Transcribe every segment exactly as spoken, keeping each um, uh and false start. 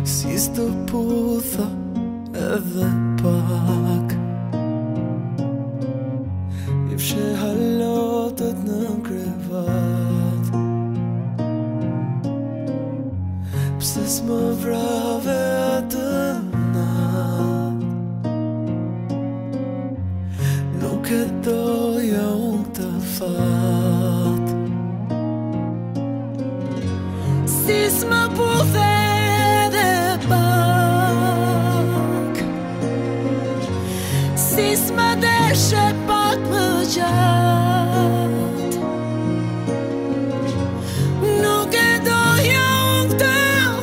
si s'do putha edhe pak. I fshe halotët në krevat, pse s'më vrave atë nat. Nuk e doja unë të fat, si s'më puthe edhe pak, si s'më deshe pak më gjatë. Nuk e doja unë të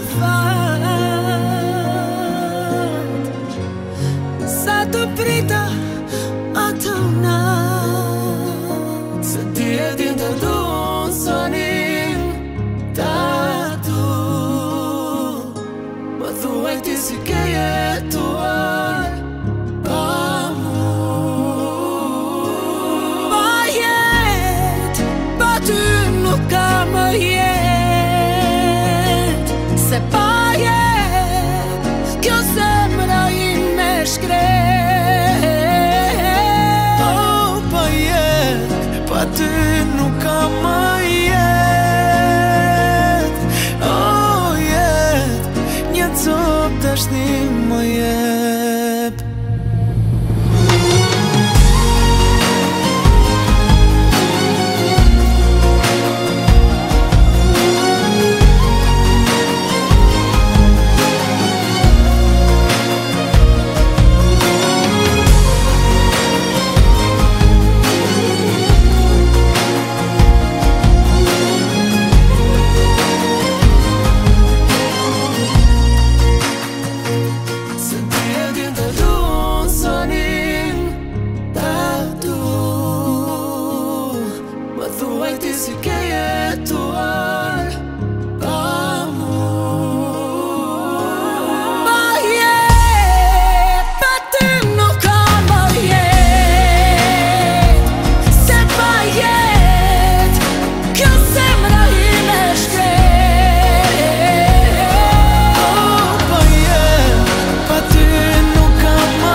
fat, sa të prita atë nat. se ti e din të du unë sonin ta du. Më thuaj ti si ke jetuar pa mu. Pa jet, pa ty nuk ka më jet. Se pa jet, kjo zemra ime shkret. Oh, pa jet, pa ty nuk ka më jet. Oh, jet, një cop dashni më jep. Thuaj ti si ke jetuar pa mu. Pa jet, pa ty nuk ka më jet. Se pa jet, kjo zemra ime shkret. Oh, pa jet, pa ty nuk ka më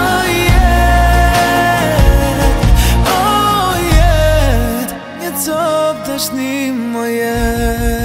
jet. Oh, jet, një cop dashni më jep.